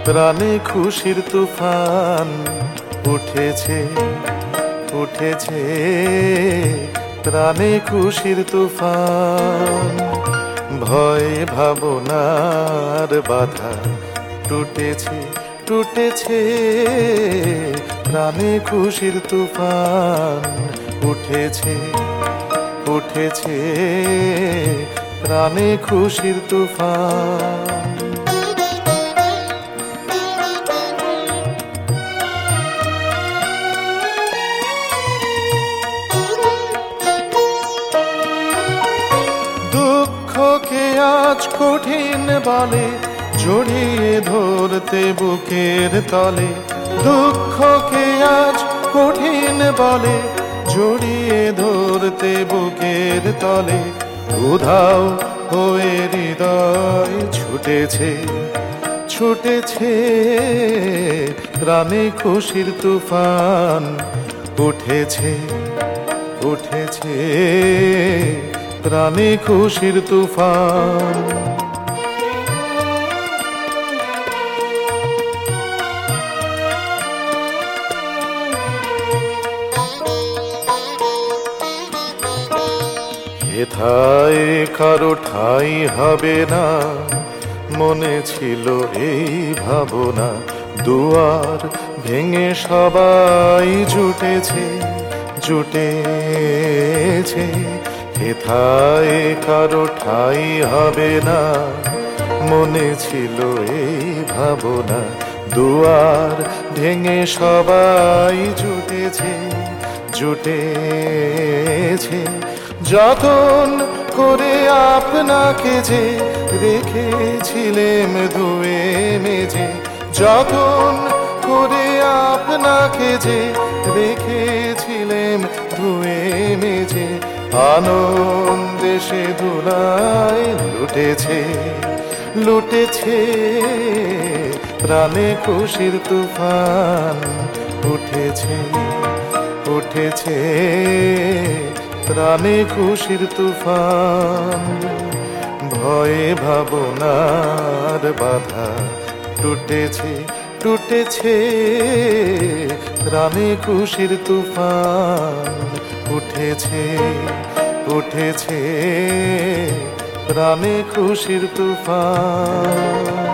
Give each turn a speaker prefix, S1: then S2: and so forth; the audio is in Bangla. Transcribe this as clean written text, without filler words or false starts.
S1: প্রাণে খুশির তুফান উঠেছে উঠেছে, প্রাণে খুশির তুফান। ভয় ভাবনার বাধা টুটেছে টুটেছে, প্রাণে খুশির তুফান উঠেছে উঠেছে, প্রাণে খুশির তুফান। দুঃখকে আজ কঠিন বলে জড়িয়ে ধরতে বুকের তলে, দুঃখকে আজ কঠিন বলে জড়িয়ে ধরতে বুকের তলে। উধাও হয়ে হৃদয় ছুটেছে ছুটেছে, প্রাণে খুশির তুফান উঠেছে উঠেছে, প্রাণে খুশির তুফান। হেথায় কারো ঠাঁই হবে না, মনে ছিল এই ভাবনা। দুয়ার ভেঙে সবাই জুটেছে জুটেছে, হেথায় কারো ঠাঁই হবে না, মনে ছিল এই ভাবনা। দুয়ার ভেঙে সবাই জুটেছে জুটেছে, যতন করে আপনাকে যে রেখেছিলেম ধুয়ে মেজে, যতন করে আপনাকে যে রেখেছিলেম ধুয়ে মেজে। আনন্দে সে ধুলায় লুটেছে লুটেছে, প্রাণে খুশির তুফান উঠেছে উঠেছে, প্রাণে খুশির তুফান। ভয়ে ভাবনার বাধা টুটেছে টুটেছে, প্রাণে খুশির তুফান উঠেছে উঠেছে, প্রাণে খুশির তুফান।